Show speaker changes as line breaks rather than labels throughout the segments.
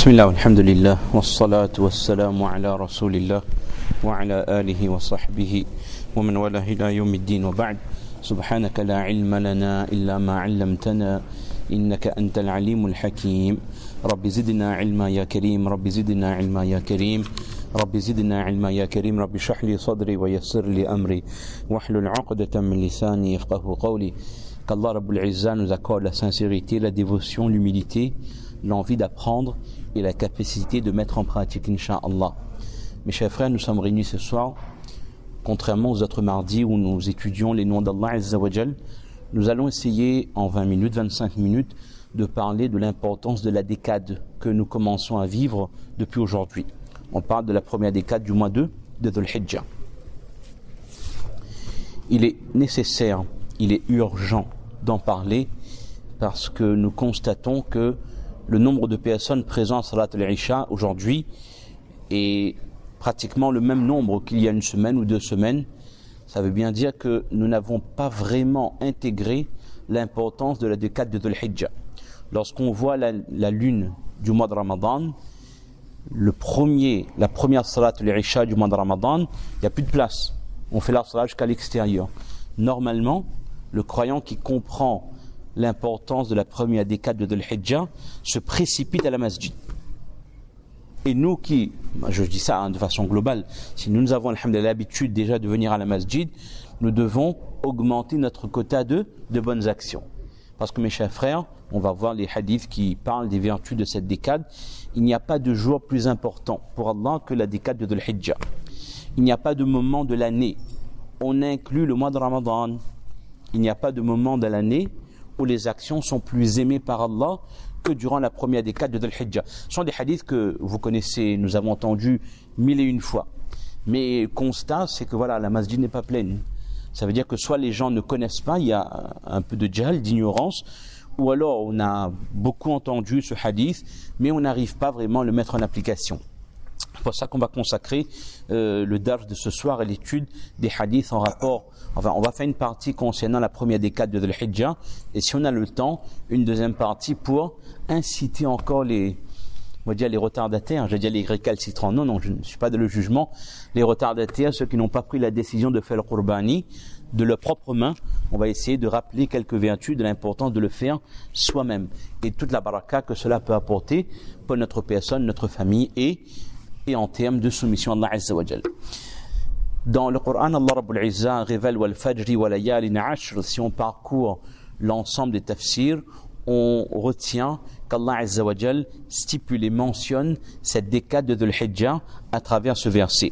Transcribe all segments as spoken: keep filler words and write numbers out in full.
بسم الله والحمد لله والصلاة والسلام على رسول الله وعلى آله وصحبه ومن والاه إلى يوم الدين وبعد سبحانك لا علم لنا إلا ما علمتنا إنك أنت العليم الحكيم رب زدنا علما يا كريم رب زدنا علما يا كريم رب زدنا علما يا كريم رب اشرح لي صدري ويسر لي أمري واحلل عقدة من لساني يفقهوا قولي. Qu'Allah Rabbul Izzah nous accorde la sincérité, la dévotion, l'humilité, l'envie d'apprendre et la capacité de mettre en pratique, Inch'Allah. Mes chers frères, nous sommes réunis ce soir, contrairement aux autres mardis où nous étudions les noms d'Allah Azza wa Jal. Nous allons essayer en vingt minutes, vingt-cinq minutes, de parler de l'importance de la décade que nous commençons à vivre depuis aujourd'hui. On parle de la première décade du mois deux de Dhul Hijjah. Il est nécessaire, il est urgent d'en parler parce que nous constatons que le nombre de personnes présentes à Salat al-Isha aujourd'hui est pratiquement le même nombre qu'il y a une semaine ou deux semaines. Ça veut bien dire que nous n'avons pas vraiment intégré l'importance de la décade de Dhul Hijjah. Lorsqu'on voit la, la lune du mois de Ramadan, le premier, la première Salat al-Isha du mois de Ramadan, il n'y a plus de place. On fait la Salat jusqu'à l'extérieur. Normalement, le croyant qui comprend l'importance de la première décade de Dhul Hijjah se précipite à la masjid. Et nous qui, je dis ça hein, de façon globale, si nous avons alhamdoulilah, l'habitude déjà de venir à la masjid, nous devons augmenter notre quota de, de bonnes actions. Parce que mes chers frères, on va voir les hadiths qui parlent des vertus de cette décade. Il n'y a pas de jour plus important pour Allah que la décade de Dhul Hijjah. Il n'y a pas de moment de l'année. On inclut le mois de Ramadan. Il n'y a pas de moment de l'année où les actions sont plus aimées par Allah que durant la première décade de Dhul Hijjah. Ce sont des hadiths que vous connaissez, nous avons entendus mille et une fois. Mais constat, c'est que voilà, la masjid n'est pas pleine. Ça veut dire que soit les gens ne connaissent pas, il y a un peu de jahl, d'ignorance, ou alors on a beaucoup entendu ce hadith, mais on n'arrive pas vraiment à le mettre en application. C'est pour ça qu'on va consacrer euh, le dars de ce soir à l'étude des hadiths en rapport. Enfin, on va faire une partie concernant la première décade de Dhul Hijjah, et si on a le temps, une deuxième partie pour inciter encore les, on va dire les retardataires, je vais dire les récalcitrants. Non, non, je ne suis pas dans le jugement. Les retardataires, ceux qui n'ont pas pris la décision de faire le qurbani de leurs propres mains, on va essayer de rappeler quelques vertus de l'importance de le faire soi-même et toute la baraka que cela peut apporter pour notre personne, notre famille et et en termes de soumission à Allah Azza wa Jal. Dans le Coran, Allah Rabbul Izzah révèle wal fajri wa layalin ashr. Si on parcourt l'ensemble des tafsirs, on retient qu'Allah Azza wa Jal stipule et mentionne cette décade de Dhul Hijjah à travers ce verset.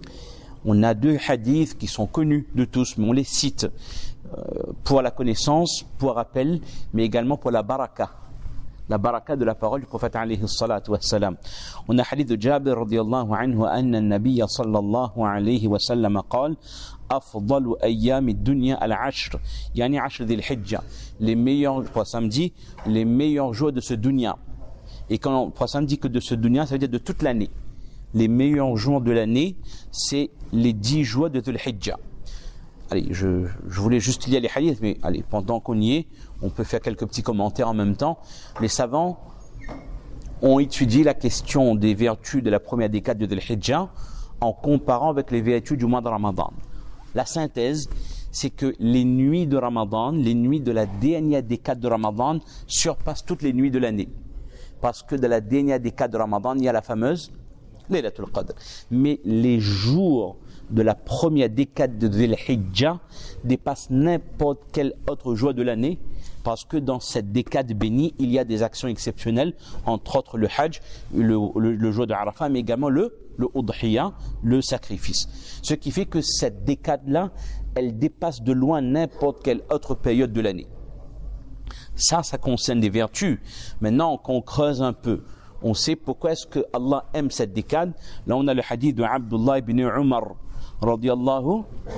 On a deux hadiths qui sont connus de tous, mais on les cite euh, pour la connaissance, pour rappel, mais également pour la baraka. La baraka de la parole du prophète alayhi salatu wa salam. On a hadith de Jabir radiyallahu anhu anna an-nabiy sallallahu alayhi wa sallam قال أفضل أيام الدنيا العشر يعني عشر ذي الحجة. Les meilleurs, le prophète dit, les meilleurs jours de ce dunya. Et quand le prophète dit que de ce dunya, ça veut dire de toute l'année. Les meilleurs jours de l'année, c'est les dix jours de Dhul Hijjah. Allez, je, je voulais juste lire les hadiths, mais allez, pendant qu'on y est, on peut faire quelques petits commentaires en même temps. Les savants ont étudié la question des vertus de la première décade de Dhul Hijjah en comparant avec les vertus du mois de Ramadan. La synthèse, c'est que les nuits de Ramadan, les nuits de la dernière décade de Ramadan surpassent toutes les nuits de l'année. Parce que de la dernière décade de Ramadan, il y a la fameuse Laylatul Qadr. Mais les jours de la première décade de Dhul Hijjah dépasse n'importe quel autre jour de l'année parce que dans cette décade bénie, il y a des actions exceptionnelles, entre autres le Hajj, le, le, le jour de Arafat, mais également le, le Udhiyah, le sacrifice. Ce qui fait que cette décade-là, elle dépasse de loin n'importe quelle autre période de l'année. Ça, ça concerne des vertus. Maintenant, qu'on creuse un peu, on sait pourquoi est-ce que Allah aime cette décade. Là, on a le hadith de Abdullah ibn Umar radiyallahu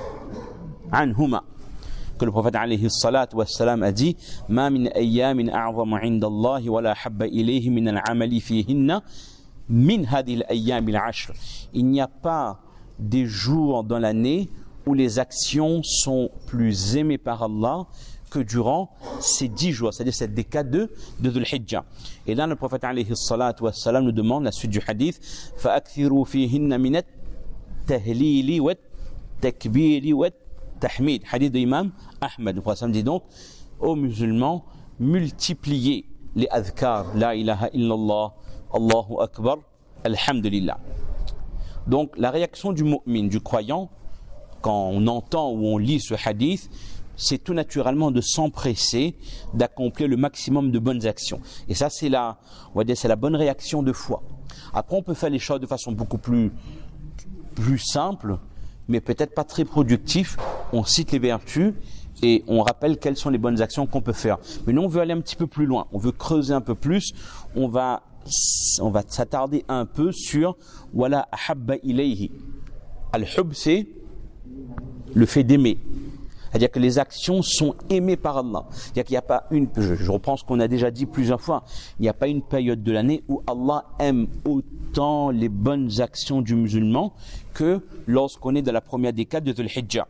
anhuma, que le prophète alayhi salatu wa salam a dit ma min ayyamin a'zamu 'inda Allah wa la habba ilayhi min al-'amali fihinna min hadhihi al-ayyam al-'ashr. Il n'y a pas des jours dans l'année où les actions sont plus aimées par Allah que durant ces dix jours, c'est-à-dire cette décade de, de Dhul Hijjah. Et là, le prophète alayhi salatu wa salam nous demande la suite du hadith فَأَكْثِرُوا فِيهِنَّ مِنَ التَّهْلِيلِ وَالتَّكْبِيرِ وَالتَّحْمِيدِ. Hadith de l'imam Ahmed. Le prophète dit donc aux musulmans, multipliez les adhkar, la ilaha illallah, Allahu akbar, alhamdulillah. Donc la réaction du mu'min, du croyant, quand on entend ou on lit ce hadith, c'est tout naturellement de s'empresser d'accomplir le maximum de bonnes actions. Et ça, c'est la, on va dire, c'est la bonne réaction de foi. Après, on peut faire les choses de façon beaucoup plus, plus simple, mais peut-être pas très productif. On cite les vertus et on rappelle quelles sont les bonnes actions qu'on peut faire. Mais nous, on veut aller un petit peu plus loin. On veut creuser un peu plus. On va, on va s'attarder un peu sur wala ahabba ilayhi. Al-hub, c'est le fait d'aimer. C'est-à-dire que les actions sont aimées par Allah. C'est-à-dire qu'il n'y a pas une, je, je reprends ce qu'on a déjà dit plusieurs fois, il n'y a pas une période de l'année où Allah aime autant les bonnes actions du musulman que lorsqu'on est dans la première décade de Dhul Hijjah.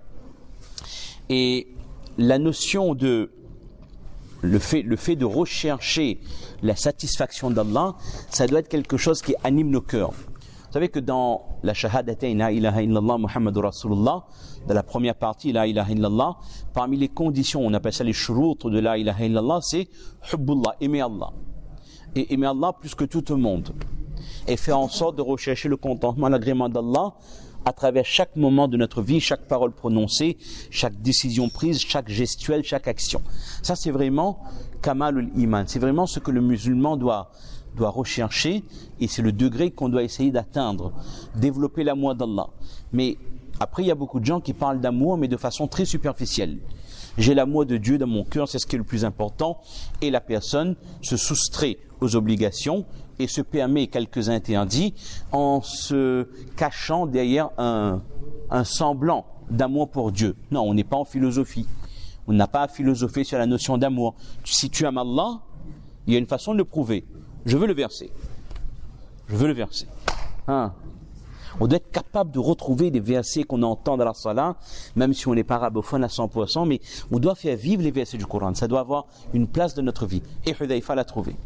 Et la notion de le fait, le fait de rechercher la satisfaction d'Allah, ça doit être quelque chose qui anime nos cœurs. Vous savez que dans la shahadatain la ilaha illallah Muhammadur Rasulullah, dans la première partie la ilaha illallah, parmi les conditions, on appelle ça les shurut de la ilaha illallah, c'est hubbullah, aimer Allah. Et aimer Allah plus que tout le monde. Et faire en sorte de rechercher le contentement, l'agrément d'Allah à travers chaque moment de notre vie, chaque parole prononcée, chaque décision prise, chaque gestuelle, chaque action. Ça, c'est vraiment kamalul iman. C'est vraiment ce que le musulman doit doit rechercher, et c'est le degré qu'on doit essayer d'atteindre, développer l'amour d'Allah. Mais après, il y a beaucoup de gens qui parlent d'amour, mais de façon très superficielle. J'ai l'amour de Dieu dans mon cœur, c'est ce qui est le plus important, et la personne se soustrait aux obligations et se permet quelques interdits en se cachant derrière un, un semblant d'amour pour Dieu. Non, on n'est pas en philosophie. On n'a pas à philosopher sur la notion d'amour. Si tu aimes Allah, il y a une façon de le prouver. Je veux le verset. Je veux le verset. Hein? On doit être capable de retrouver des versets qu'on entend dans la salat, même si on n'est pas arabophone à cent pour cent, mais on doit faire vivre les versets du Coran. Ça doit avoir une place dans notre vie. Et Hudayfa l'a trouvé.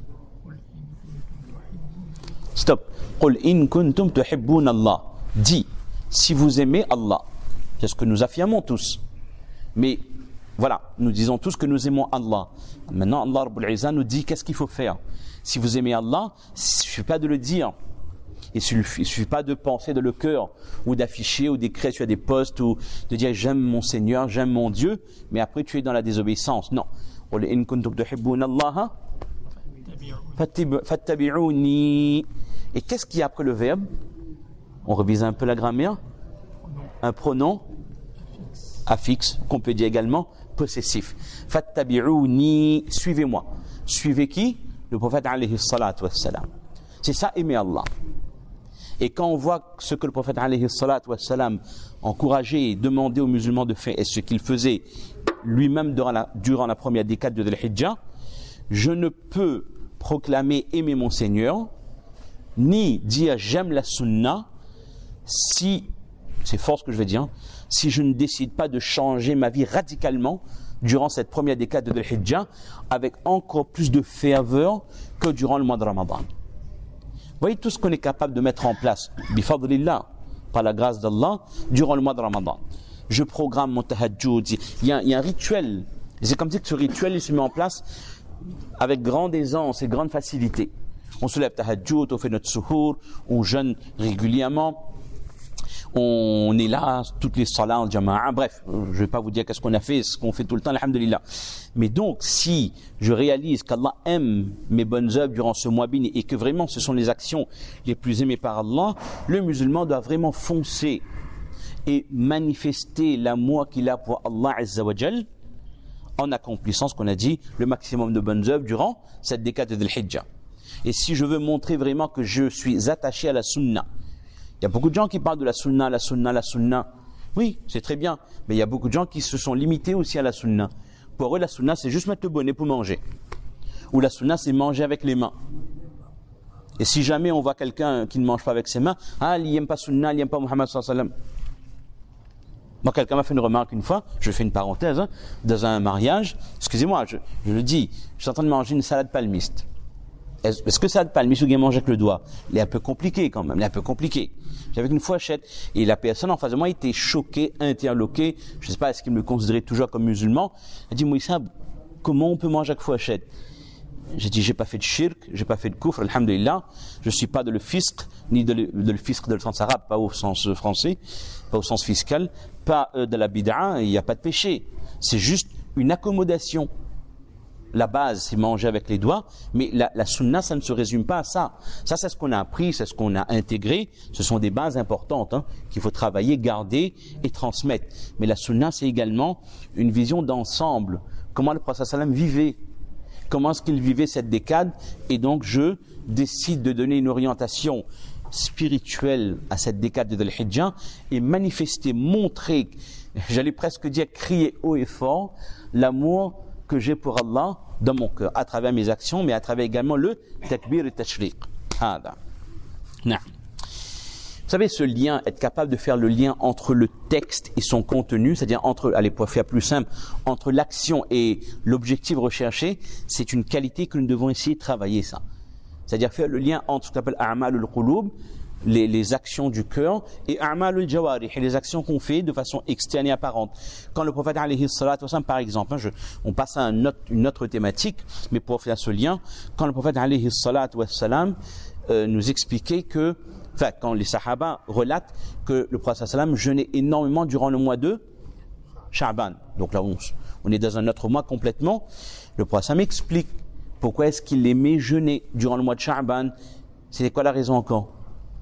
Stop. Qul in kuntum tuhibbun Allah. Dis, si vous aimez Allah. C'est ce que nous affirmons tous. Mais voilà, nous disons tous que nous aimons Allah. Maintenant, Allah Rabbul Izzah nous dit qu'est-ce qu'il faut faire. Si vous aimez Allah, il ne suffit pas de le dire. Il ne suffit, suffit pas de penser dans le cœur, ou d'afficher, ou d'écrire sur des posts, ou de dire j'aime mon Seigneur, j'aime mon Dieu, mais après tu es dans la désobéissance. Non. In kuntum tuhibbuna Allah, fattabi'uni. Et qu'est-ce qu'il y a après le verbe? On revise un peu la grammaire. Un pronom affixe, qu'on peut dire également possessif. Fattabi'uni, suivez-moi. Suivez qui? Le prophète alayhi salatu wassalam. C'est ça, aimer Allah. Et quand on voit ce que le prophète alayhi salatu wassalam encourageait et demandait aux musulmans de faire, et ce qu'il faisait lui-même durant la, durant la première décade de Dhul-Hijjah, je ne peux proclamer aimer mon Seigneur, ni dire j'aime la sunna, si, c'est fort ce que je vais dire, si je ne décide pas de changer ma vie radicalement durant cette première décade de Dhul-Hijjah, avec encore plus de ferveur que durant le mois de Ramadan. Vous voyez tout ce qu'on est capable de mettre en place, bifadlillah, par la grâce d'Allah, durant le mois de Ramadan. Je programme mon tahajjud, il y a, il y a un rituel, et c'est comme si que ce rituel il se met en place avec grande aisance et grande facilité. On se lève tahajjud, on fait notre suhour, on jeûne régulièrement, on est là, toutes les salats en jama'a, bref, je ne vais pas vous dire qu'est-ce qu'on a fait, ce qu'on fait tout le temps, alhamdulillah. Mais donc, si je réalise qu'Allah aime mes bonnes œuvres durant ce mois béni et que vraiment ce sont les actions les plus aimées par Allah, le musulman doit vraiment foncer et manifester l'amour qu'il a pour Allah Azza wa Jal en accomplissant ce qu'on a dit, le maximum de bonnes œuvres durant cette décade de Dhul-Hijjah. Et si je veux montrer vraiment que je suis attaché à la sunna, il y a beaucoup de gens qui parlent de la sunna, la sunna, la sunna. Oui, c'est très bien. Mais il y a beaucoup de gens qui se sont limités aussi à la sunna. Pour eux, la sunna, c'est juste mettre le bonnet pour manger. Ou la sunna, c'est manger avec les mains. Et si jamais on voit quelqu'un qui ne mange pas avec ses mains, ah, il n'aime pas sunna, il n'aime pas Muhammad sallallahu alayhi wa sallam. Moi, quelqu'un m'a fait une remarque une fois, je fais une parenthèse, hein, dans un mariage, excusez-moi, je, je le dis, je suis en train de manger une salade palmiste. Est-ce, est-ce que salade palmiste ou bien manger avec le doigt? Il est un peu compliqué quand même, il est un peu compliqué. J'avais une fourchette et la personne en face de moi était choquée, interloquée, je ne sais pas, est-ce qu'il me considérait toujours comme musulman? Elle dit, Moïsa, comment on peut manger avec fourchette? J'ai dit, j'ai pas fait de shirk, j'ai pas fait de kufr, alhamdulillah, je suis pas de le fisc, ni de le, de le fisc de le sens arabe, pas au sens français, pas au sens fiscal, pas euh, de la bid'a, il n'y a pas de péché. C'est juste une accommodation. La base, c'est manger avec les doigts, mais la, la sunna, ça ne se résume pas à ça. Ça, c'est ce qu'on a appris, c'est ce qu'on a intégré, ce sont des bases importantes, hein, qu'il faut travailler, garder et transmettre. Mais la sunna, c'est également une vision d'ensemble. Comment le prophète sallam vivait? Comment est-ce qu'il vivait cette décade? Et donc, je décide de donner une orientation spirituelle à cette décade de Dhul-Hijjah et manifester, montrer, j'allais presque dire crier haut et fort, l'amour que j'ai pour Allah dans mon cœur, à travers mes actions, mais à travers également le takbir et tashriq. Hada. Nah. Vous savez, ce lien, être capable de faire le lien entre le texte et son contenu, c'est-à-dire entre, allez, pour faire plus simple, entre l'action et l'objectif recherché, c'est une qualité que nous devons essayer de travailler, ça. C'est-à-dire faire le lien entre ce qu'on appelle a'mal al-qulub, les, les actions du cœur, et a'mal al-jawarih, les actions qu'on fait de façon externe et apparente. Quand le prophète, alayhi salatu wasalam, par exemple, hein, je, on passe à un autre, une autre thématique, mais pour faire ce lien, quand le prophète, alayhi salatu wasalam, euh, nous expliquait que, enfin, quand les sahaba relatent que le prophète sallam jeûnait énormément durant le mois de Sha'ban. Donc là, on, on est dans un autre mois complètement. Le prophète sallam explique pourquoi est-ce qu'il aimait jeûner durant le mois de Sha'ban. C'était quoi la raison encore?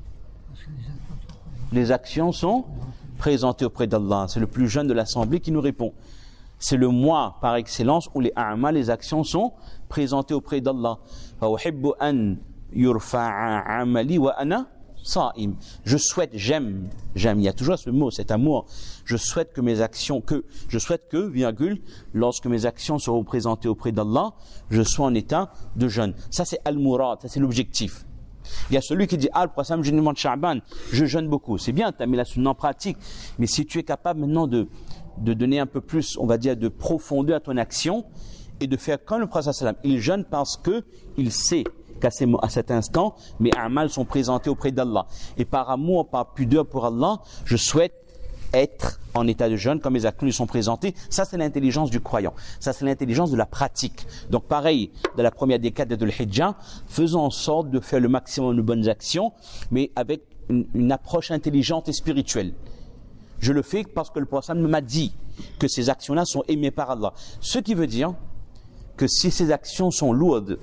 Les actions sont présentées auprès d'Allah. C'est le plus jeune de l'assemblée qui nous répond. C'est le mois par excellence où les a'mal, les actions sont présentées auprès d'Allah. فَأُحِبُّ أَنْ يُرْفَعَ عَمَلِي وَأَنَا صَائِمٌ. Je souhaite, j'aime, j'aime, il y a toujours ce mot, cet amour. Je souhaite que mes actions, que, je souhaite que, virgule, lorsque mes actions seront présentées auprès d'Allah, je sois en état de jeûne. Ça c'est al-murad, ça c'est l'objectif. Il y a celui qui dit, ah, le prophète, je demande Sha'ban, je jeûne beaucoup. C'est bien, tu as mis la sunna en pratique. Mais si tu es capable maintenant de, de donner un peu plus, on va dire, de profondeur à ton action et de faire comme le prophète, il jeûne parce que il sait qu'à ces, à cet instant, mes a'mal sont présentés auprès d'Allah. Et par amour, par pudeur pour Allah, je souhaite être en état de jeûne quand mes actions lui sont présentées. Ça, c'est l'intelligence du croyant. Ça, c'est l'intelligence de la pratique. Donc, pareil, dans la première décade de Dhul-Hijjah, faisons en sorte de faire le maximum de bonnes actions, mais avec une, une approche intelligente et spirituelle. Je le fais parce que le prophète m'a dit que ces actions-là sont aimées par Allah. Ce qui veut dire que si ces actions sont lourdes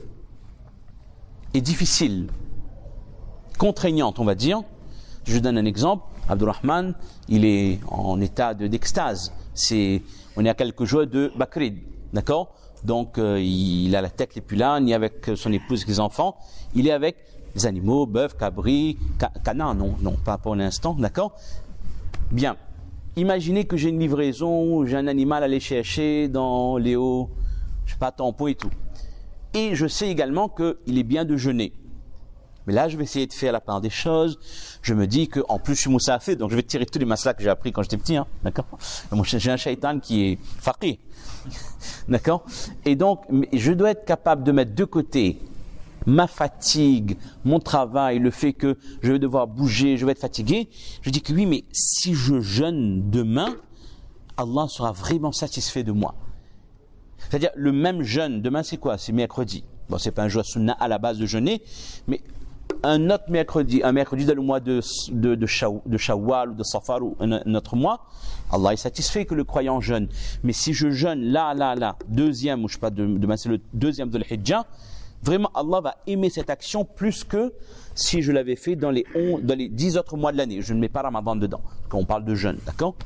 et difficiles, contraignantes, on va dire, je donne un exemple. Abdurrahman, il est en état de, d'extase. C'est, on est à quelques jours de Bakrid, d'accord? Donc, euh, il a la tête les plus là, ni avec son épouse et ses enfants. Il est avec les animaux, bœuf, cabri, ca- canard, non, non, pas pour l'instant, d'accord? Bien. Imaginez que j'ai une livraison, j'ai un animal à aller chercher dans les hauts, je sais pas, tampons et tout. Et je sais également qu'il est bien de jeûner. Mais là, je vais essayer de faire la part des choses. Je me dis que, en plus, je suis moussafé, donc je vais tirer tous les maslas que j'ai appris quand j'étais petit, hein, d'accord? J'ai un shaitan qui est faqih, d'accord? Et donc, je dois être capable de mettre de côté ma fatigue, mon travail, le fait que je vais devoir bouger, je vais être fatigué. Je dis que oui, mais si je jeûne demain, Allah sera vraiment satisfait de moi. C'est-à-dire, le même jeûne, demain c'est quoi? C'est mercredi. Bon, c'est pas un jour sunna à la base de jeûner, mais un autre mercredi, un mercredi dans le mois de, de, de, Shaw, de Shawwal ou de Safar ou un, un autre mois, Allah est satisfait que le croyant jeûne. Mais si je jeûne là, là, là, deuxième, ou je sais pas, demain c'est le deuxième de l'Hijjah, vraiment Allah va aimer cette action plus que si je l'avais fait dans les, on, dans les dix autres mois de l'année. Je ne mets pas Ramadan dedans, quand on parle de jeûne, d'accord?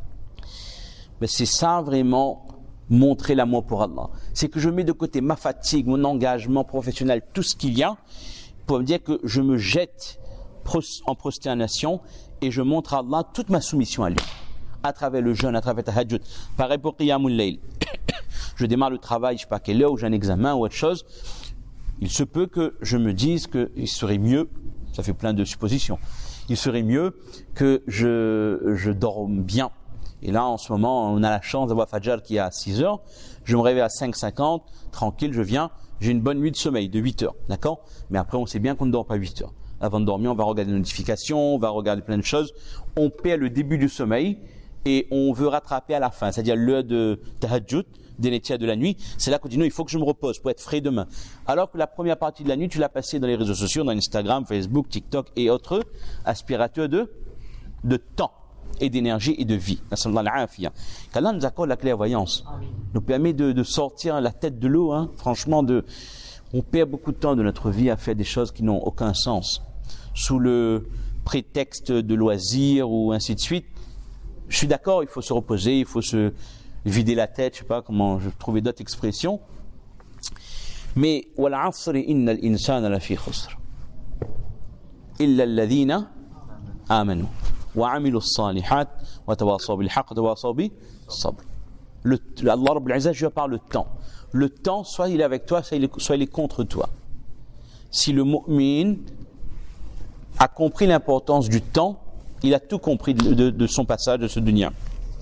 Mais c'est ça vraiment, montrer l'amour pour Allah. C'est que je mets de côté ma fatigue, mon engagement professionnel, tout ce qu'il y a, pour me dire que je me jette en prosternation et je montre à Allah toute ma soumission à lui, à travers le jeûne, à travers tahajjud. Pareil pour Qiyamul Layl. Je démarre le travail, je ne sais pas à quelle heure, ou j'ai un examen ou autre chose. Il se peut que je me dise qu'il serait mieux, ça fait plein de suppositions, il serait mieux que je, je dorme bien Et là, en ce moment, on a la chance d'avoir Fajr qui est à six heures. Je me réveille à cinq cinquante, tranquille, je viens. J'ai une bonne nuit de sommeil de huit heures, d'accord? Mais après, on sait bien qu'on ne dort pas huit heures. Avant de dormir, on va regarder les notifications, on va regarder plein de choses. On perd le début du sommeil et on veut rattraper à la fin, c'est-à-dire l'heure de tahajjud, des tiers de la nuit. C'est là qu'on dit non, il faut que je me repose pour être frais demain. Alors que la première partie de la nuit, tu l'as passée dans les réseaux sociaux, dans Instagram, Facebook, TikTok et autres aspirateurs de, de temps et d'énergie et de vie. Qu'Allah nous accorde la clairvoyance, nous permet de, de sortir la tête de l'eau. Hein. Franchement, de, on perd beaucoup de temps de notre vie à faire des choses qui n'ont aucun sens, sous le prétexte de loisirs ou ainsi de suite. Je suis d'accord, il faut se reposer, il faut se vider la tête, je sais pas comment je trouver d'autres expressions. Mais wal asri innal insana lafi khusr illa alladhina amanu wa amilu as-salihat wa tawasaw bil haqq wa tawasaw bis sabr. Le Allah Rabbul Izzah, je parle le temps. Le temps, soit il est avec toi, soit il est, soit il est contre toi. Si le mu'min a compris l'importance du temps, il a tout compris de, de, de son passage de ce dunya.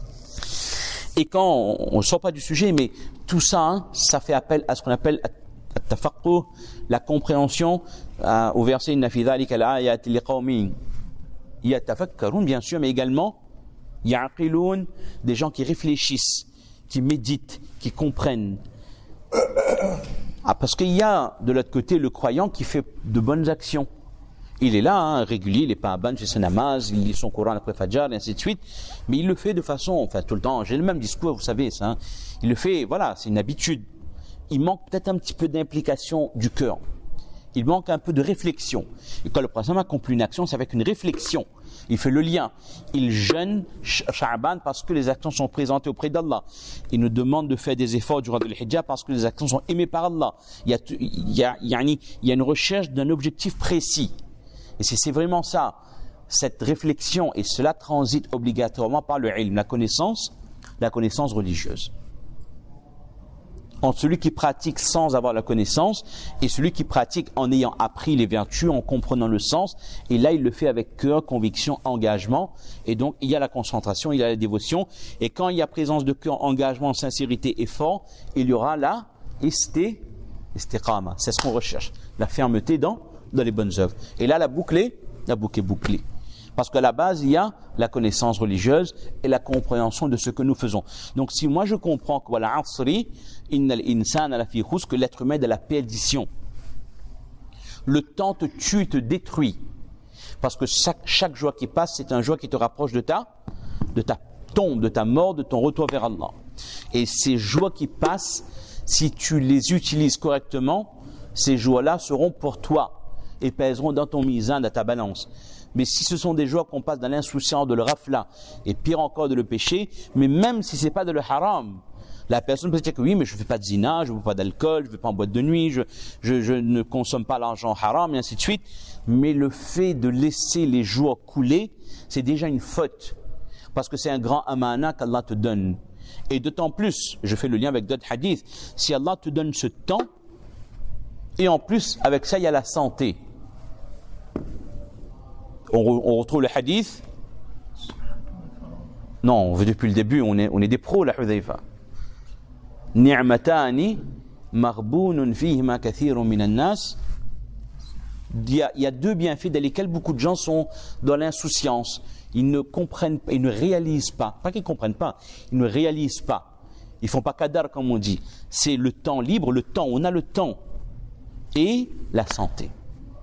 Et quand on ne sort pas du sujet, mais tout ça, hein, ça fait appel à ce qu'on appelle at-tafaqquh, la compréhension, euh, au verset inna fi dhalika al-ayati liqawmin yatafakkarun, bien sûr, mais également ya'qilun, des gens qui réfléchissent, qui méditent, qui comprennent. Ah, parce qu'il y a de l'autre côté le croyant qui fait de bonnes actions. Il est là, hein, régulier, il n'est pas à ban chez son namaz, il lit son Coran après Fajr, et ainsi de suite. Mais il le fait de façon, enfin tout le temps, j'ai le même discours, vous savez ça. Hein. Il le fait, voilà, c'est une habitude. Il manque peut-être un petit peu d'implication du cœur. Il manque un peu de réflexion. Et quand le prophète accomplit une action, c'est avec une réflexion. Il fait le lien. Il jeûne Sha'ban parce que les actions sont présentées auprès d'Allah. Il nous demande de faire des efforts durant le Hijjah parce que les actions sont aimées par Allah. Il y a, il y a, il y a, il y a une recherche d'un objectif précis. Et c'est, c'est vraiment ça, cette réflexion, et cela transite obligatoirement par le ilm, la connaissance, la connaissance religieuse. Entre celui qui pratique sans avoir la connaissance et celui qui pratique en ayant appris les vertus, en comprenant le sens, et là il le fait avec cœur, conviction, engagement, et donc il y a la concentration, il y a la dévotion, et quand il y a présence de cœur, engagement, sincérité, effort, il y aura la isté, istiqama, c'est ce qu'on recherche, la fermeté dans dans les bonnes œuvres. Et là, la boucle est, la boucle est bouclée. Parce qu'à la base, il y a la connaissance religieuse et la compréhension de ce que nous faisons. Donc, si moi je comprends que voilà, asri, innal insana lafi khusr, que l'être humain est de la perdition. Le temps te tue, te détruit. Parce que chaque, chaque joie qui passe, c'est un joie qui te rapproche de ta, de ta tombe, de ta mort, de ton retour vers Allah. Et ces joies qui passent, si tu les utilises correctement, ces joies-là seront pour toi et pèseront dans ton mizan, dans ta balance. Mais si ce sont des joies qu'on passe dans l'insouciance, de le rafla, et pire encore de le péché, mais même si c'est pas de le haram, la personne peut dire que oui, mais je fais pas de zina, je ne bois pas d'alcool, je ne vais pas en boîte de nuit, je, je, je ne consomme pas l'argent haram, et ainsi de suite. Mais le fait de laisser les jours couler, c'est déjà une faute. Parce que c'est un grand amana qu'Allah te donne. Et d'autant plus, je fais le lien avec d'autres hadiths, si Allah te donne ce temps, et en plus, avec ça, il y a la santé. On, on retrouve le hadith. Non, on veut depuis le début, on est, on est des pros, la Hudhayfa. Ni'matani marbounun fihima kathirun minan nas. Il y a, il y a deux bienfaits dans lesquels beaucoup de gens sont dans l'insouciance. Ils ne comprennent pas, ils ne réalisent pas. Pas qu'ils ne comprennent pas, ils ne réalisent pas. Ils ne font pas qadar, comme on dit. C'est le temps libre, le temps, on a le temps. Et la santé.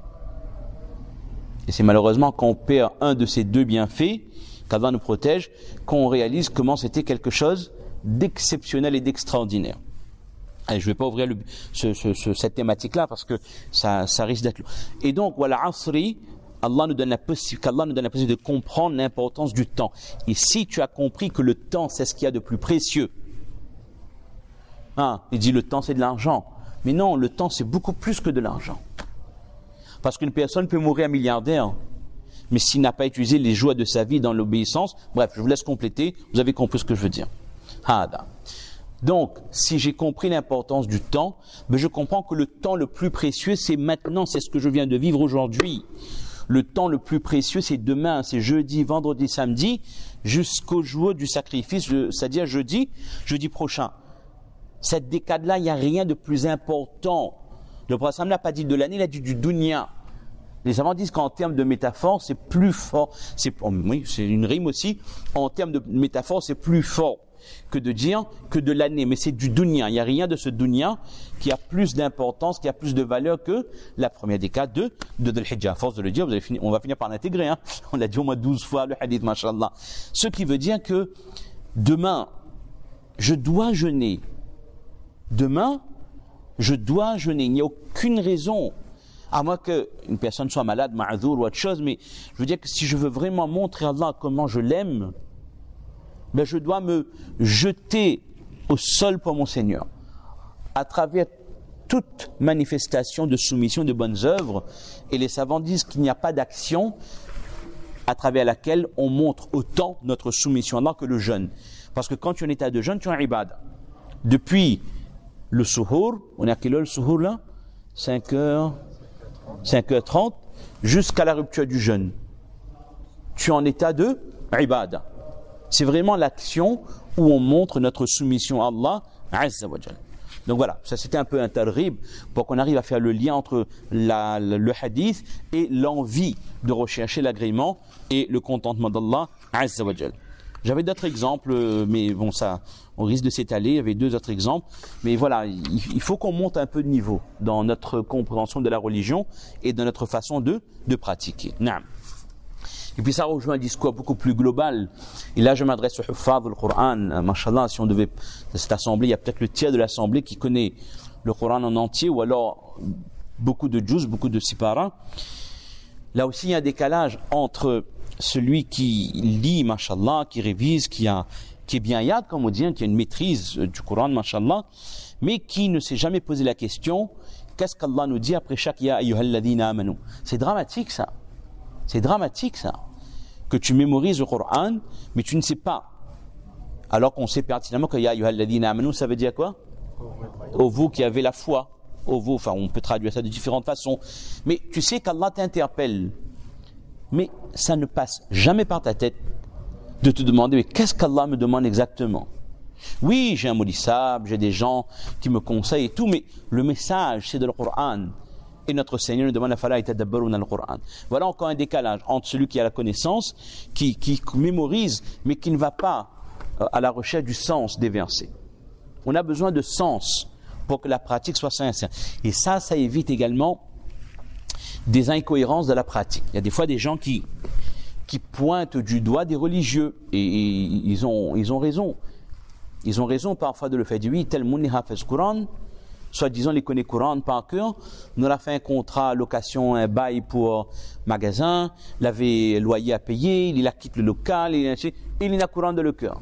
Et c'est malheureusement quand on perd un de ces deux bienfaits, qu'Allah nous protège, qu'on réalise comment c'était quelque chose d'exceptionnel et d'extraordinaire. Et je ne vais pas ouvrir le, ce, ce, ce, cette thématique-là parce que ça, ça risque d'être long. Et donc, voilà, asri, Allah nous donne la possibilité, qu'Allah nous donne la possibilité de comprendre l'importance du temps. Et si tu as compris que le temps, c'est ce qu'il y a de plus précieux, hein, il dit le temps, c'est de l'argent. Mais non, le temps, c'est beaucoup plus que de l'argent. Parce qu'une personne peut mourir milliardaire, mais s'il n'a pas utilisé les joies de sa vie dans l'obéissance, bref, je vous laisse compléter, vous avez compris ce que je veux dire. Hada. Donc, si j'ai compris l'importance du temps, ben je comprends que le temps le plus précieux, c'est maintenant, c'est ce que je viens de vivre aujourd'hui. Le temps le plus précieux, c'est demain, c'est jeudi, vendredi, samedi, jusqu'au jour du sacrifice, c'est-à-dire jeudi, jeudi prochain. Cette décade-là, il n'y a rien de plus important. Le prophète n'a pas dit de l'année, il a dit du dunya. Les savants disent qu'en termes de métaphore, c'est plus fort. C'est, oui, c'est une rime aussi. En termes de métaphore, c'est plus fort que de dire que de l'année. Mais c'est du dunya. Il n'y a rien de ce dunya qui a plus d'importance, qui a plus de valeur que la première décade de de Dhul Hijjah. À force de le dire, vous allez finir, on va finir par l'intégrer. Hein. On l'a dit au moins douze fois, le hadith, mashallah. Ce qui veut dire que demain, je dois jeûner. Demain, je dois jeûner. Il n'y a aucune raison, à moins qu'une personne soit malade, ma'adhour ou autre chose, mais je veux dire que si je veux vraiment montrer à Allah comment je l'aime, ben je dois me jeter au sol pour mon Seigneur. À travers toute manifestation de soumission de bonnes œuvres, et les savants disent qu'il n'y a pas d'action à travers laquelle on montre autant notre soumission à Allah que le jeûne. Parce que quand tu es en état de jeûne, tu es en ibad. Depuis le suhour, on est à quelle heure le suhour là? cinq heures, cinq heures trente, jusqu'à la rupture du jeûne. Tu es en état de ibad. C'est vraiment l'action où on montre notre soumission à Allah Azza wa Jal. Donc voilà, ça c'était un peu un targhib pour qu'on arrive à faire le lien entre la, le, le hadith et l'envie de rechercher l'agrément et le contentement d'Allah Azza wa Jal. J'avais d'autres exemples, mais bon, ça, on risque de s'étaler. Il y avait deux autres exemples. Mais voilà, il, il faut qu'on monte un peu de niveau dans notre compréhension de la religion et dans notre façon de, de pratiquer. Naam. Et puis ça rejoint un discours beaucoup plus global. Et là, je m'adresse au Huffaz du Coran. Mashallah, si on devait, dans cette assemblée, il y a peut-être le tiers de l'assemblée qui connaît le Coran en entier, ou alors beaucoup de juz, beaucoup de sipara. Là aussi, il y a un décalage entre celui qui lit, mashallah, qui révise, qui a, qui est bien yad, comme on dit, qui a une maîtrise du Coran, mashallah, mais qui ne s'est jamais posé la question, qu'est-ce qu'Allah nous dit après chaque ya ayyuhalladhina amanu? C'est dramatique, ça. C'est dramatique, ça. Que tu mémorises le Coran, mais tu ne sais pas. Alors qu'on sait pertinemment que ya ayyuhalladhina amanu, ça veut dire quoi? Ô vous qui avez la foi. Ô vous, enfin, on peut traduire ça de différentes façons. Mais tu sais qu'Allah t'interpelle. Mais ça ne passe jamais par ta tête de te demander, mais qu'est-ce qu'Allah me demande exactement? Oui, j'ai un maudissable, j'ai des gens qui me conseillent et tout, mais le message, c'est de le Coran. Et notre Seigneur nous demande afala yatadabbaruna al-Qur'an. Voilà encore un décalage entre celui qui a la connaissance, qui, qui mémorise, mais qui ne va pas à la recherche du sens des versets. On a besoin de sens pour que la pratique soit sincère. Et ça, ça évite également des incohérences de la pratique. Il y a des fois des gens qui, qui pointent du doigt des religieux, et, et ils, ont, ils ont raison. Ils ont raison parfois de le faire. Oui, tel mouni hafez Qur'an, soit disons les connaît Qur'an par cœur, nous a fait un contrat, location, un bail pour magasin, l'avait loyer à payer, il a quitté le local, il a, il a Qur'an de le cœur.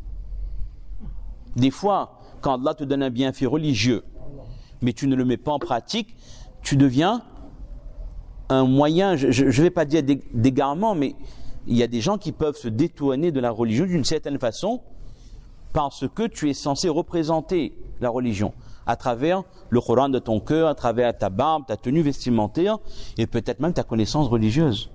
Des fois, quand Allah te donne un bienfait religieux, mais tu ne le mets pas en pratique, tu deviens un moyen, je ne vais pas dire d'égarement, mais il y a des gens qui peuvent se détourner de la religion d'une certaine façon parce que tu es censé représenter la religion à travers le Coran de ton cœur, à travers ta barbe, ta tenue vestimentaire et peut-être même ta connaissance religieuse.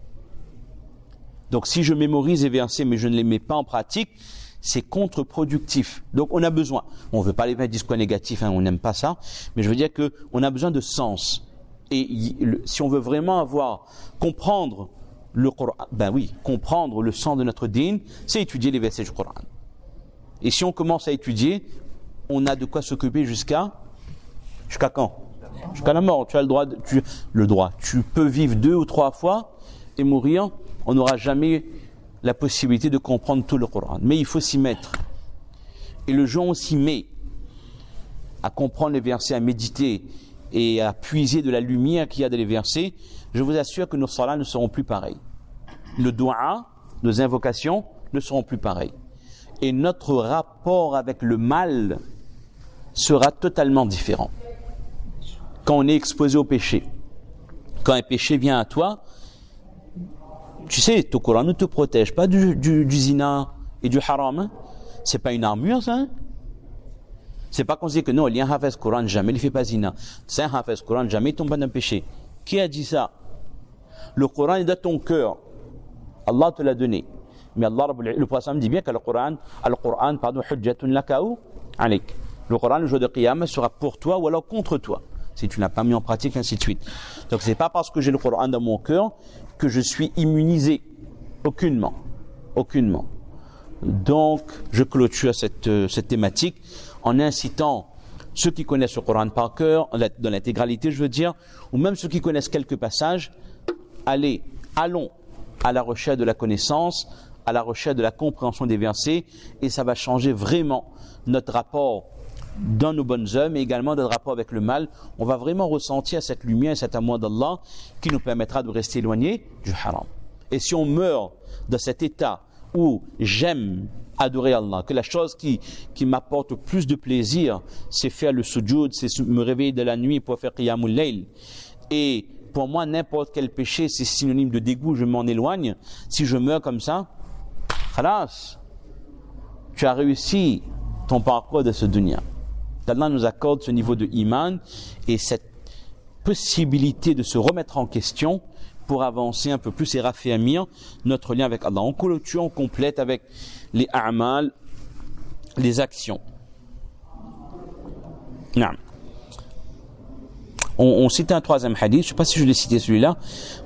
Donc si je mémorise les versets mais je ne les mets pas en pratique, c'est contre-productif. Donc on a besoin, on ne veut pas les mettre discours négatifs, hein, on n'aime pas ça, mais je veux dire qu'on a besoin de sens. Et si on veut vraiment avoir, comprendre le Coran, ben oui, comprendre le sens de notre dîn, c'est étudier les versets du Coran. Et si on commence à étudier, on a de quoi s'occuper jusqu'à, jusqu'à quand? Jusqu'à la mort. Tu as le droit, de, tu, le droit. Tu peux vivre deux ou trois fois et mourir. On n'aura jamais la possibilité de comprendre tout le Coran. Mais il faut s'y mettre. Et le jour où on s'y met à comprendre les versets, à méditer et à puiser de la lumière qu'il y a dans les versets, je vous assure que nos salats ne seront plus pareils. Le doua, nos invocations ne seront plus pareilles. Et notre rapport avec le mal sera totalement différent. Quand on est exposé au péché, quand un péché vient à toi, tu sais, ton Coran ne te protège pas du, du, du zina et du haram. Hein? C'est pas une armure, ça. Hein? C'est pas qu'on se dit que non, il y a un hafez Coran, jamais il ne fait pas zina. C'est un hafez Coran, jamais il tombe dans un péché. Qui a dit ça? Le Coran est dans ton cœur. Allah te l'a donné. Mais Allah, le prophète dit bien que le Coran, le Coran, pardon, hujjatun laka ou alayk. Le Coran, le jour de Qiyamah, sera pour toi ou alors contre toi, si tu n'as pas mis en pratique, ainsi de suite. Donc c'est pas parce que j'ai le Coran dans mon cœur que je suis immunisé. Aucunement. Aucunement. Donc, je clôture cette, cette thématique en incitant ceux qui connaissent le Coran par cœur, dans l'intégralité, je veux dire, ou même ceux qui connaissent quelques passages, allez, allons à la recherche de la connaissance, à la recherche de la compréhension des versets, et ça va changer vraiment notre rapport dans nos bonnes œuvres, mais également notre rapport avec le mal. On va vraiment ressentir cette lumière et cet amour d'Allah qui nous permettra de rester éloignés du haram. Et si on meurt dans cet état où j'aime adorer Allah, que la chose qui, qui m'apporte plus de plaisir, c'est faire le sujoud, c'est me réveiller de la nuit pour faire qiyamul layl, et pour moi n'importe quel péché c'est synonyme de dégoût, je m'en éloigne. Si je meurs comme ça, khalas, tu as réussi ton parcours de ce dunya. Allah nous accorde ce niveau de iman et cette possibilité de se remettre en question pour avancer un peu plus et raffermir notre lien avec Allah. On clôture, on complète avec les a'mal, les actions. Non. On, on cite un troisième hadith, je ne sais pas si je l'ai cité celui-là.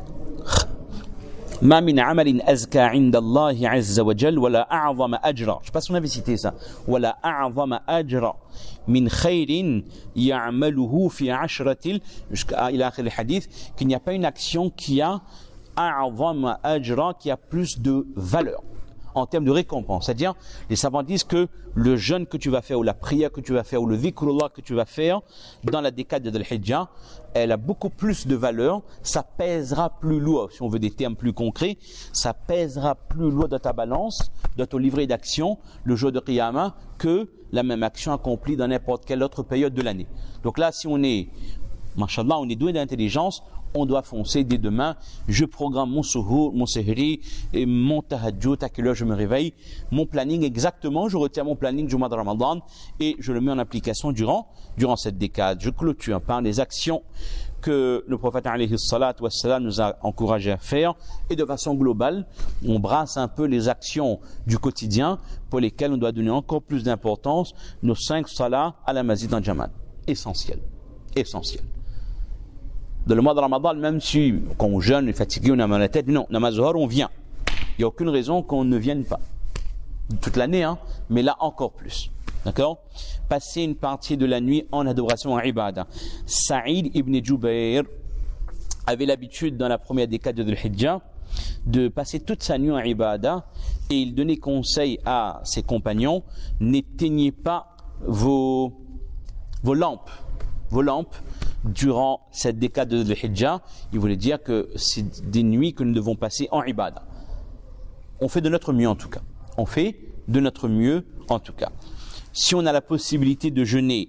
ما من عمل أزكى عند الله عز وجل ولا أعظم أجرا. Je ne sais pas si on avait cité ça. ولا أعظم أجرا من خير يعمله في عشرة jusqu'à إلى آخر الحديث, qu'il n'y a pas une action qui a أعظم أجرا, qui a plus de valeur en termes de récompense. C'est-à-dire, les savants disent que le jeûne que tu vas faire, ou la prière que tu vas faire, ou le dhikrullah que tu vas faire dans la décade de Dhul-Hijjah, elle a beaucoup plus de valeur, ça pèsera plus lourd, si on veut des termes plus concrets, ça pèsera plus lourd dans ta balance, dans ton livret d'action, le jour de Qiyamah, que la même action accomplie dans n'importe quelle autre période de l'année. Donc là, si on est, mashallah, on est doué d'intelligence, on doit foncer dès demain. Je programme mon suhour, mon sehri, et mon tahajjud, à quelle heure je me réveille, mon planning exactement, je retiens mon planning du mois de Ramadan et je le mets en application durant, durant cette décade. Je clôture par les actions que le prophète alayhi salatu wassalam nous a encouragé à faire, et de façon globale, on brasse un peu les actions du quotidien pour lesquelles on doit donner encore plus d'importance, nos cinq salats à la masjid en Jamaat. Essentiel. Essentiel. Dans le mois de Ramadan, même si quand on jeûne, on est fatigué, on a mal à la tête, non, namaz zuhr, on vient. Il n'y a aucune raison qu'on ne vienne pas. Toute l'année, hein, mais là encore plus. D'accord? Passer une partie de la nuit en adoration, en ibadah. Saïd ibn Jubayr avait l'habitude, dans la première décade de Dhul-Hijjah, de passer toute sa nuit en ibadah, et il donnait conseil à ses compagnons: n'éteignez pas vos, vos lampes. Vos lampes durant cette décade de Dhul-Hijjah. Il voulait dire que c'est des nuits que nous devons passer en ibadah. On fait de notre mieux en tout cas. On fait de notre mieux en tout cas. Si on a la possibilité de jeûner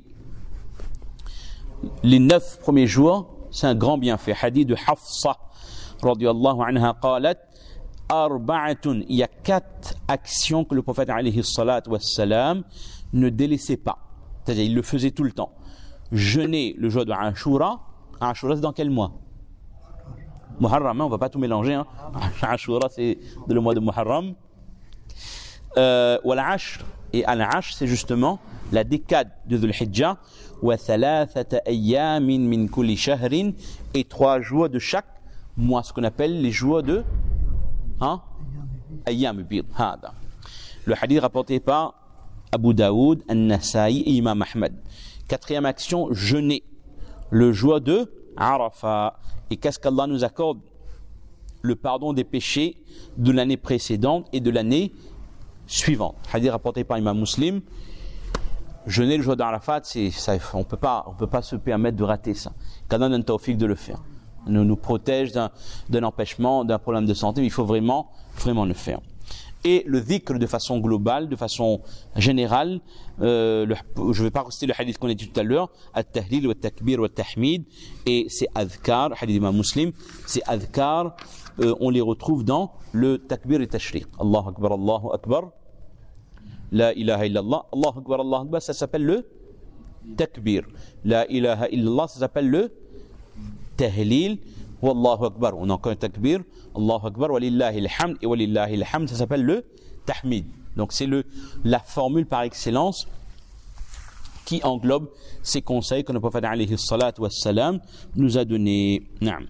les neuf premiers jours, c'est un grand bienfait. Hadith de Hafsa radiyallahu anha qalat arba'atun. Il y a quatre actions que le prophète alayhi salatu wassalam ne délaissait pas. C'est-à-dire, il le faisait tout le temps. Jeûner le jour de Ashura. Ashura, c'est dans quel mois? Muharram, hein, on ne va pas tout mélanger. Hein. Ashura, c'est le mois de Muharram. Euh, Wal-Ashr, et Al-Ashr, c'est justement la décade de Dhul-Hijjah. Wa thalathata ayyamin min kulli shahrin, et trois jours de chaque mois, ce qu'on appelle les jours de hein? Ayyam bid. Hada. Le hadith rapporté par Abu Daoud, An-Nasa'i et Imam Ahmad. Quatrième action, jeûner le jour de Arafat. Et qu'est-ce qu'Allah nous accorde? Le pardon des péchés de l'année précédente et de l'année suivante. Hadith rapporté par Imam Muslim. Jeûner le jour d'Arafat, c'est, ça, on peut pas, on peut pas se permettre de rater ça. Qu'Allah donne tawfiq de le faire. Nous nous protège d'un, d'un empêchement, d'un problème de santé, mais il faut vraiment, vraiment le faire. Et le dhikr de façon globale, de façon générale, euh, le, je ne vais pas reciter le hadith qu'on a dit tout à l'heure, al-tahlil, al-takbir, al-tahmid, et c'est adhkar, hadith d'Imam Muslim, c'est adhkar, euh, on les retrouve dans le takbir et tashriq. Allahu akbar, Allahu akbar, la ilaha illallah, Allahu akbar, Allahu akbar, ça s'appelle le takbir. La ilaha illallah, ça s'appelle le tahlil. Wallahu Akbar, on a encore un takbir, Allahu Akbar, walillahi alhamd, et walillahi alhamd, ça s'appelle le tahmid. Donc c'est le, la formule par excellence qui englobe ces conseils que le prophète alayhi salatu wassalam nous a donnés. Naam.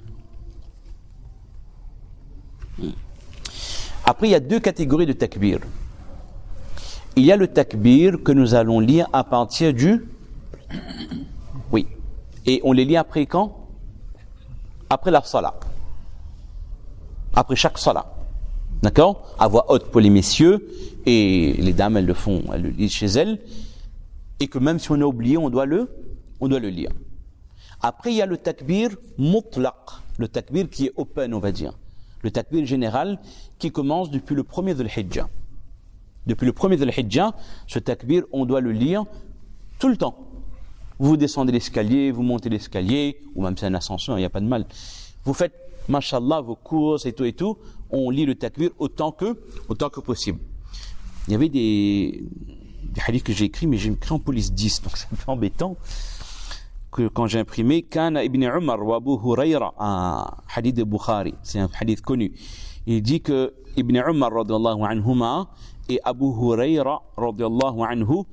Après, il y a deux catégories de takbir. Il y a le takbir que nous allons lire à partir du... Oui. Et on les lit après quand? Après la salat. Après chaque salat. D'accord? À voix haute pour les messieurs, et les dames, elles le font, elles le lisent chez elles. Et que même si on a oublié, on doit le, on doit le lire. Après, il y a le takbir mutlaq, le takbir qui est open, on va dire. Le takbir général qui commence depuis le premier Dhul Hijjah. Depuis le premier Dhul Hijjah, ce takbir, on doit le lire tout le temps. Vous descendez l'escalier, vous montez l'escalier, ou même c'est un ascenseur, il n'y a pas de mal. Vous faites, mashallah, vos courses et tout et tout, on lit le takbir autant que, autant que possible. Il y avait des... des hadiths que j'ai écrits, mais j'ai écrit en police dix, donc c'est un peu embêtant que quand j'ai imprimé Kana ibn Umar wa Abu Hurayra, un hadith de Bukhari, c'est un hadith connu. Il dit que Ibn Umar radiyallahu anhuma et Abu Hurayra radiyallahu anhu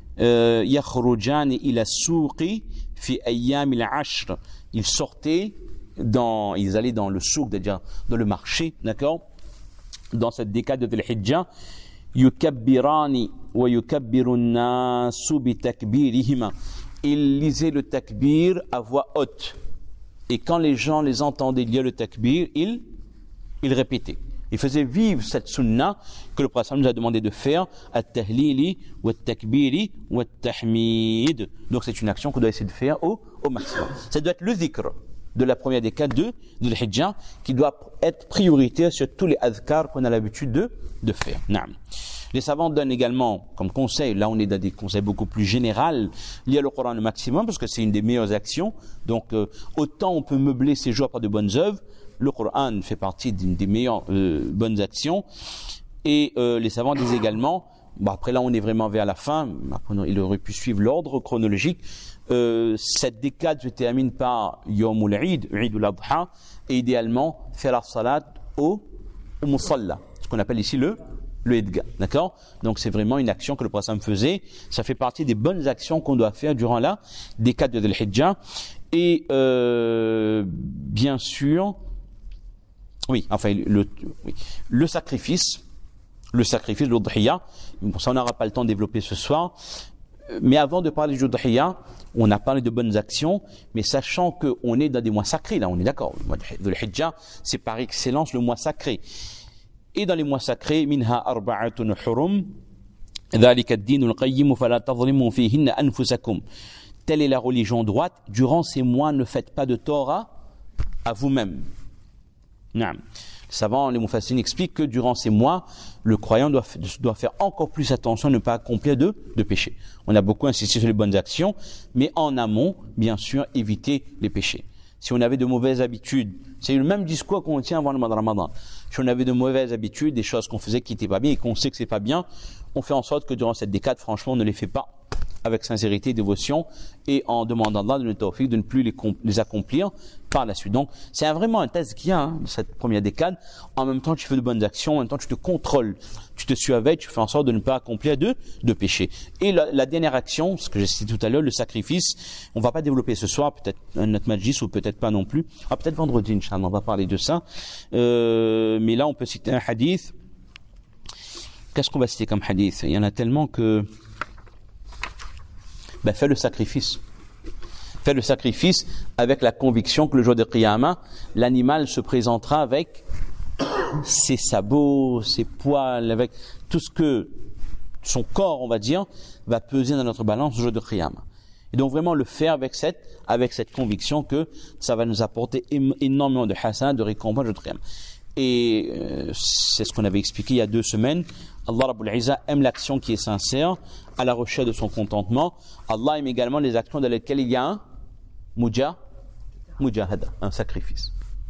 yakhrujan ila souqi fi ayyam al-ashr. Ils sortaient dans, ils allaient dans le souk, c'est-à-dire dans le marché, d'accord, dans cette décade de Dhul-Hijjah. Yukabbirani wa yukabbiru an-nasu bi takbirihima. Ils lisaient le takbir à voix haute. Et quand les gens les entendaient lire le takbir, ils, ils répétaient. Ils faisaient vivre cette sunna que le prophète nous a demandé de faire, at-tahlili wa at-takbiri wa at-tahmid. Donc c'est une action qu'on doit essayer de faire au, au maximum. Ça doit être le dhikr de la première décade de, de l'Hijjah qui doit être prioritaire sur tous les adhkar qu'on a l'habitude de, de faire. Naam. Les savants donnent également comme conseil, là on est dans des conseils beaucoup plus généraux, lire le Coran au maximum parce que c'est une des meilleures actions. Donc euh, autant on peut meubler ses jours par de bonnes œuvres, le Coran fait partie d'une des meilleures euh, bonnes actions. Et euh, les savants disent également, bon après là on est vraiment vers la fin, après, il aurait pu suivre l'ordre chronologique, euh, cette décade se termine par Yawmul Eid, Eid al-Adha, et idéalement faire la salat au, au musalla, ce qu'on appelle ici le le Idga, d'accord? Donc c'est vraiment une action que le prophète faisait. Ça fait partie des bonnes actions qu'on doit faire durant la décade de Dhul-Hijjah. Et euh, bien sûr, oui, enfin le, oui, le sacrifice, le sacrifice de l'Udhiyya. Bon, ça on n'aura pas le temps de développer ce soir. Mais avant de parler du Udhiyya, on a parlé de bonnes actions, mais sachant qu'on est dans des mois sacrés, là on est d'accord. Le mois de Dhul-Hijjah, c'est par excellence le mois sacré. Et dans les mois sacrés, minha arba'atun hurum, dhalika ad-din al-qayyim fala tadhlimu fihinna anfusakum. Telle est la religion droite. Durant ces mois, ne faites pas de tort à, à vous-même. Naam. Les savants, les mufassirines expliquent que durant ces mois, le croyant doit, doit faire encore plus attention à ne pas accomplir de, de péchés. On a beaucoup insisté sur les bonnes actions, mais en amont, bien sûr, éviter les péchés. Si on avait de mauvaises habitudes, c'est le même discours qu'on tient avant le mois de Ramadan. Si on avait de mauvaises habitudes, des choses qu'on faisait qui n'étaient pas bien et qu'on sait que c'est pas bien, on fait en sorte que durant cette décade, franchement, on ne les fait pas avec sincérité et dévotion et en demandant à Allah de nous tawfiq de ne plus les, les accomplir par la suite. Donc, c'est un, vraiment un test qu'il y a hein, de cette première décade. En même temps, tu fais de bonnes actions, en même temps, tu te contrôles, tu te surveilles, tu fais en sorte de ne pas accomplir de, de péché. Et la, la dernière action, ce que j'ai cité tout à l'heure, le sacrifice, on va pas développer ce soir, peut-être un notre majlis ou peut-être pas non plus. Ah, peut-être vendredi, Inch'Allah, on va parler de ça. Euh, mais là, on peut citer un hadith. Qu'est-ce qu'on va citer comme hadith? Il y en a tellement que... Ben, fais le sacrifice. Fais le sacrifice avec la conviction que le jour de Qiyamah, l'animal se présentera avec ses sabots, ses poils, avec tout ce que son corps, on va dire, va peser dans notre balance le jour de Qiyamah. Et donc vraiment le faire avec cette, avec cette conviction que ça va nous apporter énormément de hasanat, de récompense de Qiyamah. Et euh, c'est ce qu'on avait expliqué il y a deux semaines. Allah Rabbul Izza aime l'action qui est sincère, à la recherche de son contentement. Allah aime également les actions dans lesquelles il y a un mujah, mujahada, un sacrifice.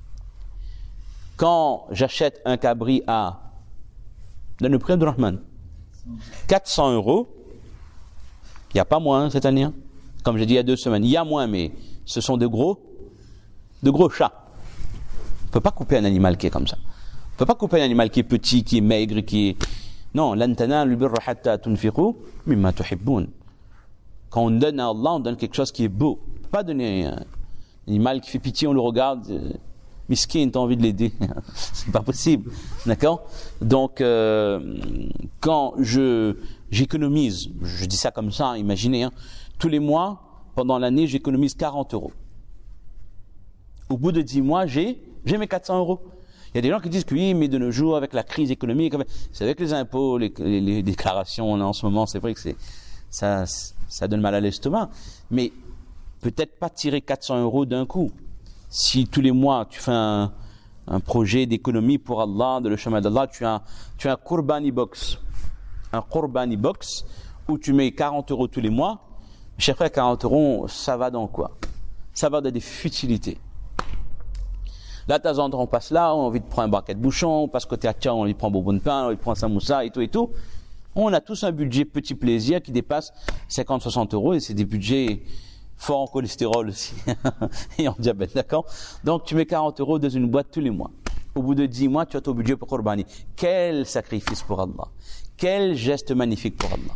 Quand j'achète un cabri à, dans le prix de Rahman, quatre cents euros, il n'y a pas moins cette année, hein. Comme j'ai dit il y a deux semaines, il y a moins, mais ce sont de gros, de gros chats. peut pas couper un animal qui est comme ça. On peut pas couper un animal qui est petit, qui est maigre, qui est... Non, lan tanalu al-birra hatta tunfiqu mimma tuhibbun. Quand on donne à Allah, on donne quelque chose qui est beau. On peut pas donner un animal qui fait pitié, on le regarde, euh, miskin, t'as envie de l'aider. C'est pas possible. D'accord? Donc, euh, quand je, j'économise, je dis ça comme ça, imaginez, hein, tous les mois, pendant l'année, j'économise quarante euros. Au bout de dix mois, j'ai, j'ai mes quatre cents euros. Il y a des gens qui disent que oui, mais de nos jours, avec la crise économique, c'est avec les impôts, les, les, les déclarations, en ce moment, c'est vrai que c'est, ça, ça donne mal à l'estomac. Mais peut-être pas tirer quatre cents euros d'un coup. Si tous les mois, tu fais un, un projet d'économie pour Allah, de le chemin d'Allah, tu as, tu as un Qurbani Box. Un Qurbani Box où tu mets quarante euros tous les mois. Chers frères, quarante euros, ça va dans quoi? Ça va dans des futilités. Là, de temps en temps, on passe là, on a envie de prendre un baquet de bouchon, on passe côté Atia, on lui prend bonbon de pain, on lui prend samoussa et tout et tout. On a tous un budget petit plaisir qui dépasse cinquante à soixante euros et c'est des budgets forts en cholestérol aussi et en diabète, d'accord? Donc, tu mets quarante euros dans une boîte tous les mois. Au bout de dix mois, tu as ton budget pour Qurbani. Quel sacrifice pour Allah! Quel geste magnifique pour Allah!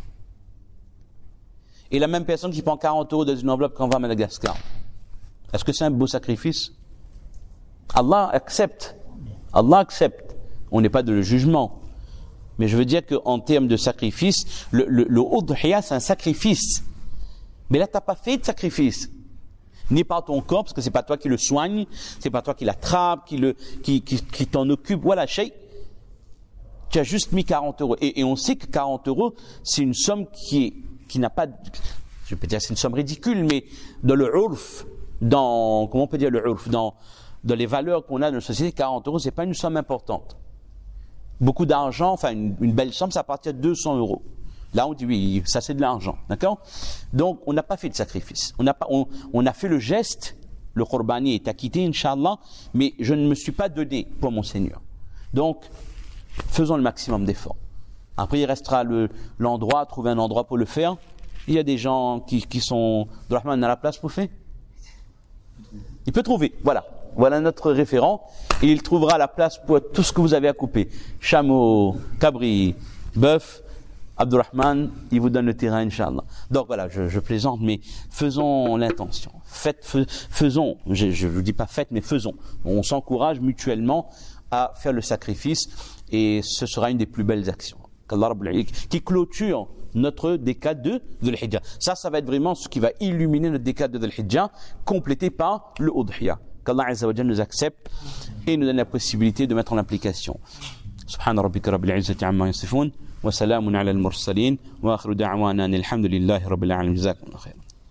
Et la même personne qui prend quarante euros dans une enveloppe quand on va à Madagascar. Est-ce que c'est un beau sacrifice? Allah accepte. Allah accepte. On n'est pas de le jugement. Mais je veux dire qu'en termes de sacrifice, le, le, le udhiya, c'est un sacrifice. Mais là, tu n'as pas fait de sacrifice. Ni par ton corps, parce que c'est pas toi qui le soigne, c'est pas toi qui l'attrape, qui, le, qui, qui, qui t'en occupe. Voilà, shay. Tu as juste mis quarante euros. Et, et on sait que quarante euros, c'est une somme qui, est, qui n'a pas... Je peux dire c'est une somme ridicule, mais dans le urf, dans... Comment on peut dire le urf? Dans... Dans les valeurs qu'on a dans la société, quarante euros, c'est pas une somme importante. Beaucoup d'argent, enfin une, une belle somme, ça partir de deux cents euros. Là, on dit oui, ça c'est de l'argent, d'accord? Donc, on n'a pas fait de sacrifice. On n'a pas, on, on a fait le geste, le Qurbani est acquitté, Inch'Allah, mais je ne me suis pas donné pour mon Seigneur. Donc, faisons le maximum d'efforts. Après, il restera le, l'endroit, trouver un endroit pour le faire. Il y a des gens qui, qui sont, Rahman à la place pour faire. Il peut trouver, voilà. Voilà notre référent. Et il trouvera la place pour tout ce que vous avez à couper. Chameau, cabri, bœuf, Abdurrahman, il vous donne le terrain, Inch'Allah. Donc voilà, je, je plaisante, mais faisons l'intention. Faites, fais, faisons, je ne vous dis pas faites, mais faisons. On s'encourage mutuellement à faire le sacrifice et ce sera une des plus belles actions. Qu'Allah Rabbul Alamin, qui clôture notre décade de Dhul Hijjah. Ça, ça va être vraiment ce qui va illuminer notre décade de Dhul Hijjah, complété par le Udhiya. Qu'Allah Azza wa Jalla nous accepte et nous donne la possibilité de mettre en application. Subhana rabbika rabbil izzati amma yasifun wa salamun ala al-mursalin wa akhiru da'wana alhamdulillahi rabbil alamin. Jazakumullahu khairan.